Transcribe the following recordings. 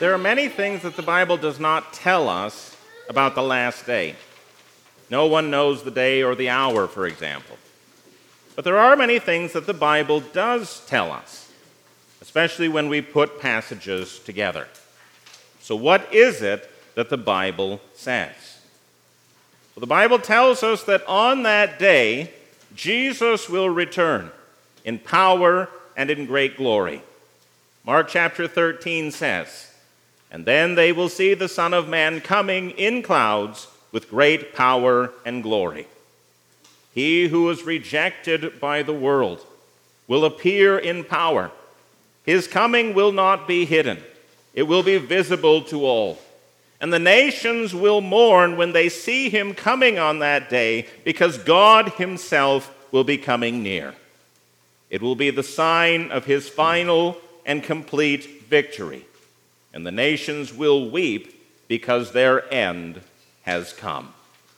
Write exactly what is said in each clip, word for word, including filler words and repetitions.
There are many things that the Bible does not tell us about the last day. No one knows the day or the hour, for example. But there are many things that the Bible does tell us, especially when we put passages together. So what is it that the Bible says? Well, the Bible tells us that on that day, Jesus will return in power and in great glory. Mark chapter thirteen says, "And then they will see the Son of Man coming in clouds with great power and glory. He who was rejected by the world will appear in power. His coming will not be hidden. It will be visible to all. And the nations will mourn when they see him coming on that day, because God himself will be coming near. It will be the sign of his final and complete victory. And the nations will weep because their end has come."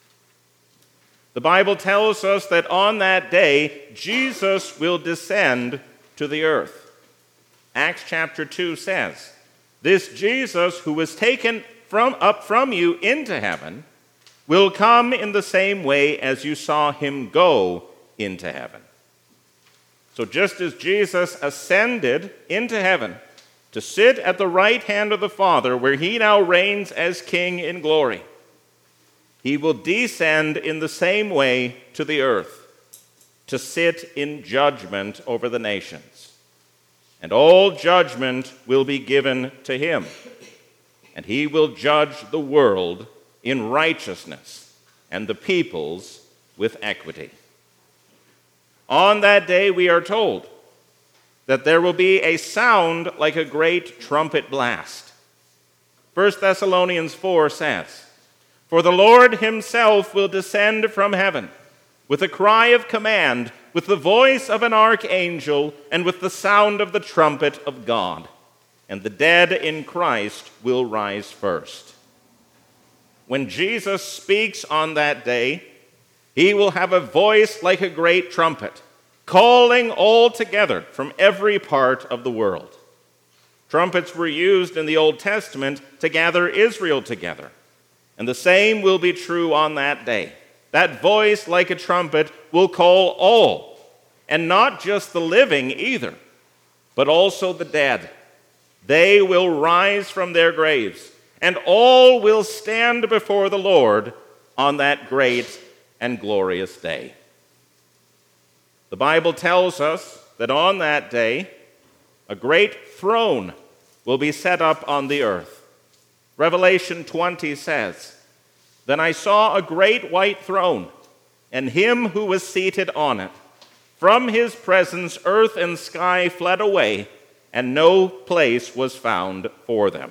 The Bible tells us that on that day, Jesus will descend to the earth. Acts chapter two says, "This Jesus who was taken from up from you into heaven will come in the same way as you saw him go into heaven." So just as Jesus ascended into heaven to sit at the right hand of the Father, where he now reigns as King in glory, he will descend in the same way to the earth to sit in judgment over the nations. And all judgment will be given to him, and he will judge the world in righteousness and the peoples with equity. On that day, we are told that there will be a sound like a great trumpet blast. First Thessalonians four says, "For the Lord himself will descend from heaven with a cry of command, with the voice of an archangel, and with the sound of the trumpet of God. And the dead in Christ will rise first." When Jesus speaks on that day, he will have a voice like a great trumpet, calling all together from every part of the world. Trumpets were used in the Old Testament to gather Israel together, and the same will be true on that day. That voice like a trumpet will call all, and not just the living either, but also the dead. They will rise from their graves, and all will stand before the Lord on that great and glorious day. The Bible tells us that on that day, a great throne will be set up on the earth. Revelation twenty says, "Then I saw a great white throne, and him who was seated on it. From his presence earth and sky fled away, and no place was found for them."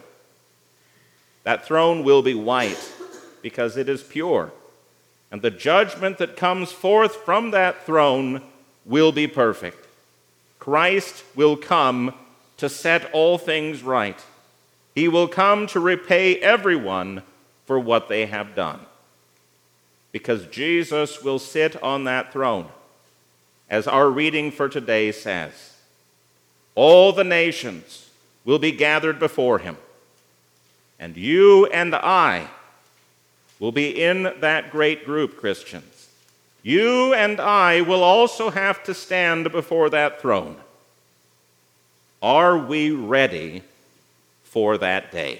That throne will be white because it is pure, and the judgment that comes forth from that throne will be perfect. Christ will come to set all things right. He will come to repay everyone for what they have done, because Jesus will sit on that throne. As our reading for today says, all the nations will be gathered before him, and you and I will be in that great group, Christians. You and I will also have to stand before that throne. Are we ready for that day?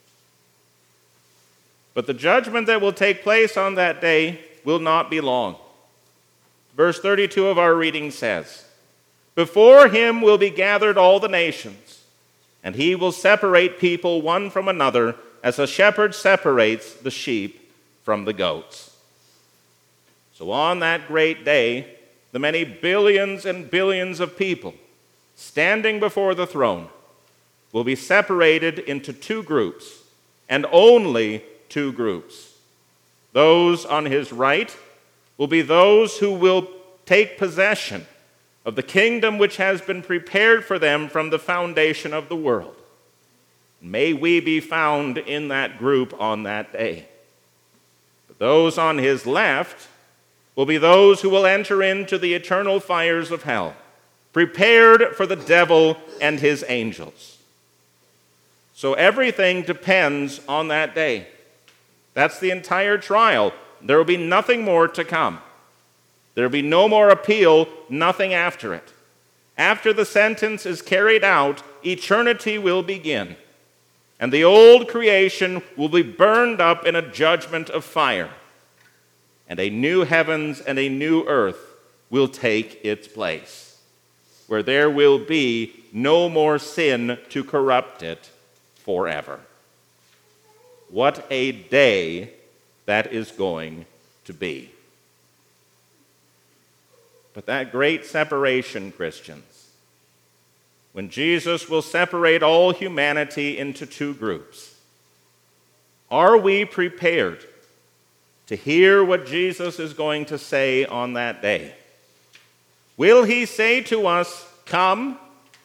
But the judgment that will take place on that day will not be long. Verse thirty-two of our reading says, "Before him will be gathered all the nations, and he will separate people one from another, as a shepherd separates the sheep from the goats." So on that great day, the many billions and billions of people standing before the throne will be separated into two groups, and only two groups. Those on his right will be those who will take possession of the kingdom which has been prepared for them from the foundation of the world. May we be found in that group on that day. But those on his left will be those who will enter into the eternal fires of hell, prepared for the devil and his angels. So everything depends on that day. That's the entire trial. There will be nothing more to come. There will be no more appeal, nothing after it. After the sentence is carried out, eternity will begin, and the old creation will be burned up in a judgment of fire, and a new heavens and a new earth will take its place, where there will be no more sin to corrupt it forever. What a day that is going to be. But that great separation, Christians, when Jesus will separate all humanity into two groups, are we prepared to hear what Jesus is going to say on that day? Will he say to us, "Come,"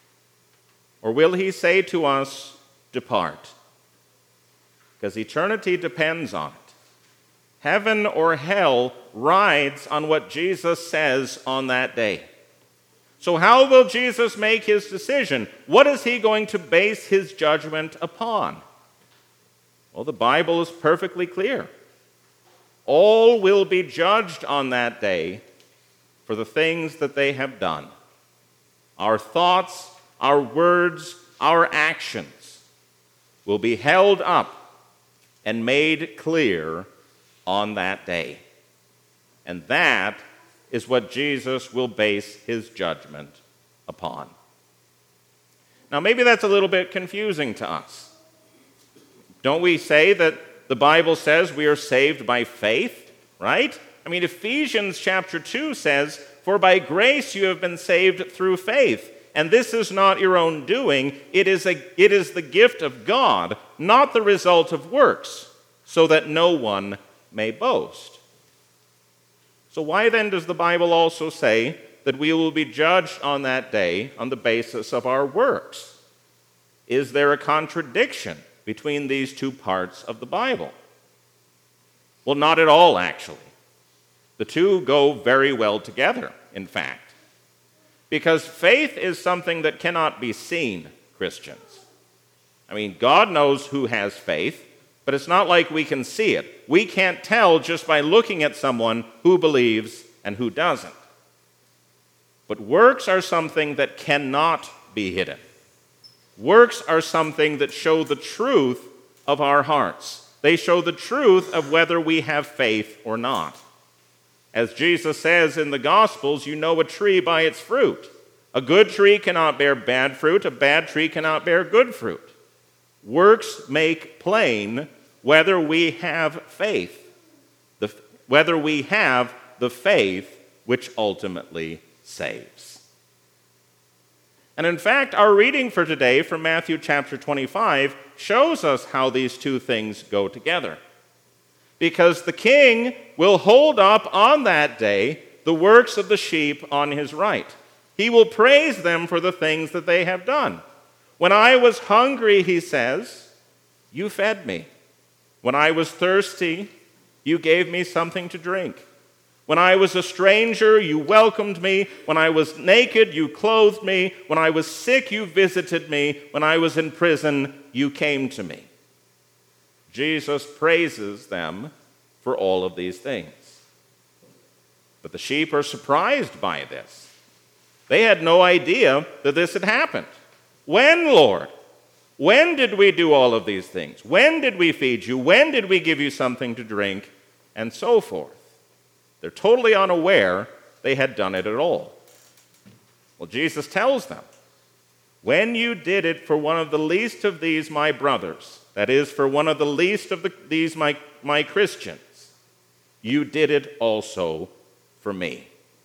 or will he say to us, "Depart"? Because eternity depends on it. Heaven or hell rides on what Jesus says on that day. So how will Jesus make his decision? What is he going to base his judgment upon? Well, the Bible is perfectly clear. All will be judged on that day for the things that they have done. Our thoughts, our words, our actions will be held up and made clear on that day. And that is what Jesus will base his judgment upon. Now, maybe that's a little bit confusing to us. Don't we say that the Bible says we are saved by faith, right? I mean, Ephesians chapter two says, "For by grace you have been saved through faith, and this is not your own doing, it is, a, it is the gift of God, not the result of works, so that no one may boast." So why then does the Bible also say that we will be judged on that day on the basis of our works? Is there a contradiction between these two parts of the Bible? Well, not at all, actually. The two go very well together, in fact. Because faith is something that cannot be seen, Christians. I mean, God knows who has faith, but it's not like we can see it. We can't tell just by looking at someone who believes and who doesn't. But works are something that cannot be hidden. Works are something that show the truth of our hearts. They show the truth of whether we have faith or not. As Jesus says in the Gospels, you know a tree by its fruit. A good tree cannot bear bad fruit. A bad tree cannot bear good fruit. Works make plain whether we have faith, the, whether we have the faith which ultimately saves. And in fact, our reading for today from Matthew chapter twenty-five shows us how these two things go together. Because the king will hold up on that day the works of the sheep on his right. He will praise them for the things that they have done. When I was hungry, he says, you fed me. When I was thirsty, you gave me something to drink. When I was a stranger, you welcomed me. When I was naked, you clothed me. When I was sick, you visited me. When I was in prison, you came to me. Jesus praises them for all of these things. But the sheep are surprised by this. They had no idea that this had happened. When, Lord? When did we do all of these things? When did we feed you? When did we give you something to drink? And so forth. They're totally unaware they had done it at all. Well, Jesus tells them, when you did it for one of the least of these my brothers, that is, for one of the least of the, these my, my Christians, you did it also for me.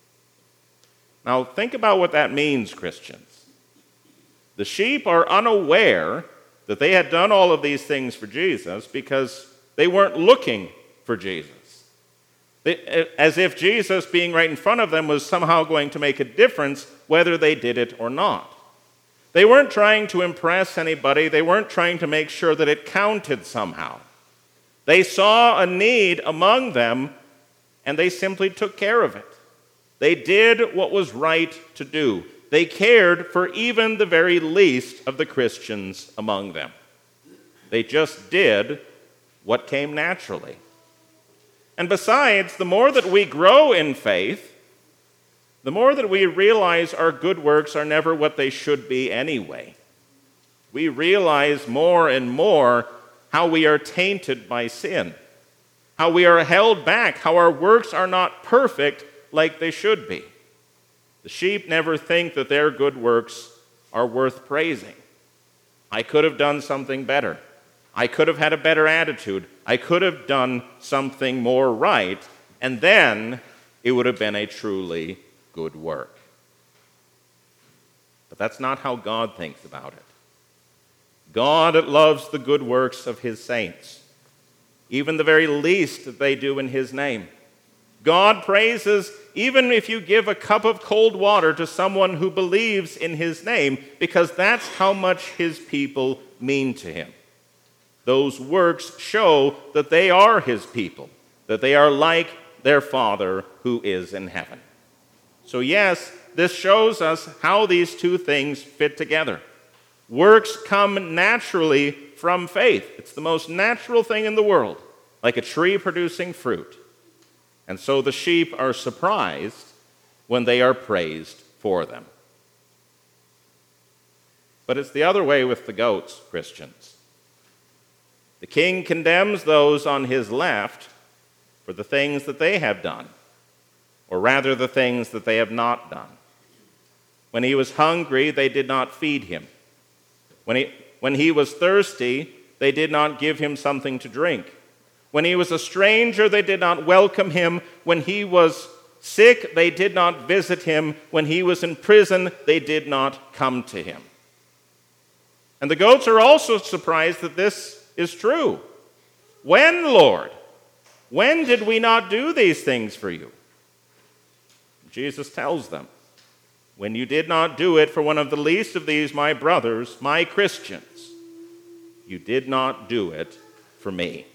Now, think about what that means, Christians. The sheep are unaware that they had done all of these things for Jesus because they weren't looking for Jesus. They, as if Jesus being right in front of them was somehow going to make a difference whether they did it or not. They weren't trying to impress anybody. They weren't trying to make sure that it counted somehow. They saw a need among them, and they simply took care of it. They did what was right to do. They cared for even the very least of the Christians among them. They just did what came naturally. And besides, the more that we grow in faith, the more that we realize our good works are never what they should be anyway. We realize more and more how we are tainted by sin, how we are held back, how our works are not perfect like they should be. The sheep never think that their good works are worth praising. I could have done something better. I could have had a better attitude. I could have done something more right, and then it would have been a truly good work. But that's not how God thinks about it. God loves the good works of his saints, even the very least that they do in his name. God praises even if you give a cup of cold water to someone who believes in his name, because that's how much his people mean to him. Those works show that they are his people, that they are like their Father who is in heaven. So yes, this shows us how these two things fit together. Works come naturally from faith. It's the most natural thing in the world, like a tree producing fruit. And so the sheep are surprised when they are praised for them. But it's the other way with the goats, Christians. The king condemns those on his left for the things that they have done, or rather the things that they have not done. When he was hungry, they did not feed him. When he, when he was thirsty, they did not give him something to drink. When he was a stranger, they did not welcome him. When he was sick, they did not visit him. When he was in prison, they did not come to him. And the goats are also surprised that this is true. When, Lord? When did we not do these things for you? Jesus tells them, when you did not do it for one of the least of these, my brothers, my Christians, you did not do it for me.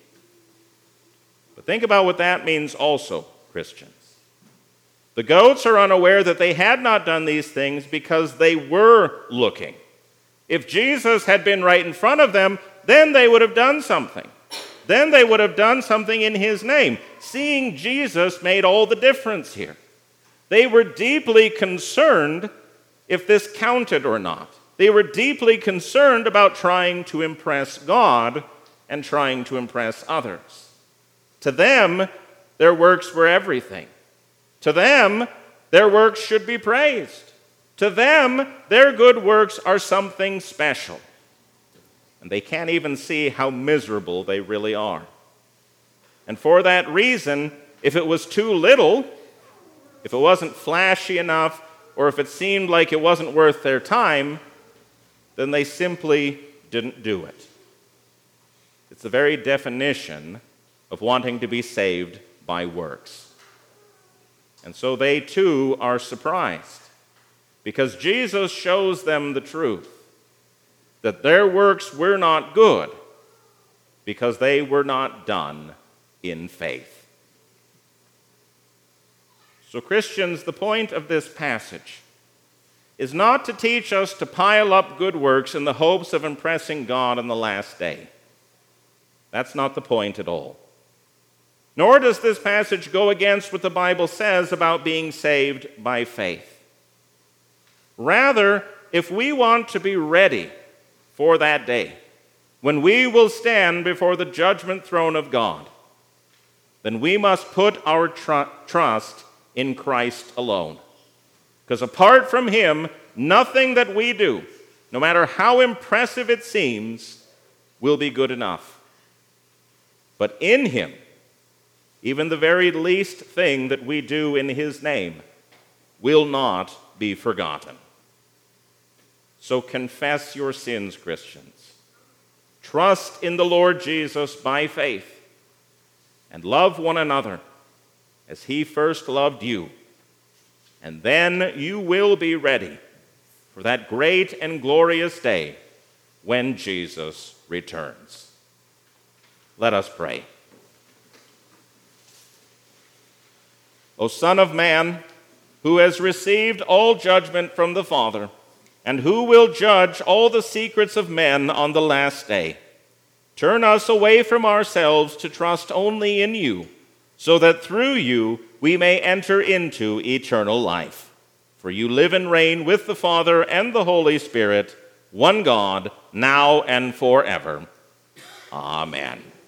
But think about what that means also, Christians. The goats are unaware that they had not done these things because they were looking. If Jesus had been right in front of them, then they would have done something. Then they would have done something in his name. Seeing Jesus made all the difference here. They were deeply concerned if this counted or not. They were deeply concerned about trying to impress God and trying to impress others. To them, their works were everything. To them, their works should be praised. To them, their good works are something special. And they can't even see how miserable they really are. And for that reason, if it was too little, if it wasn't flashy enough, or if it seemed like it wasn't worth their time, then they simply didn't do it. It's the very definition of wanting to be saved by works. And so they too are surprised, because Jesus shows them the truth, that their works were not good, because they were not done in faith. So Christians, the point of this passage is not to teach us to pile up good works in the hopes of impressing God on the last day. That's not the point at all. Nor does this passage go against what the Bible says about being saved by faith. Rather, if we want to be ready for that day, when we will stand before the judgment throne of God, then we must put our tr- trust in Christ alone. Because apart from him, nothing that we do, no matter how impressive it seems, will be good enough. But in him, even the very least thing that we do in his name will not be forgotten. So confess your sins, Christians. Trust in the Lord Jesus by faith, and love one another as he first loved you. And then you will be ready for that great and glorious day when Jesus returns. Let us pray. O Son of Man, who has received all judgment from the Father, and who will judge all the secrets of men on the last day, turn us away from ourselves to trust only in you, so that through you we may enter into eternal life. For you live and reign with the Father and the Holy Spirit, one God, now and forever. Amen.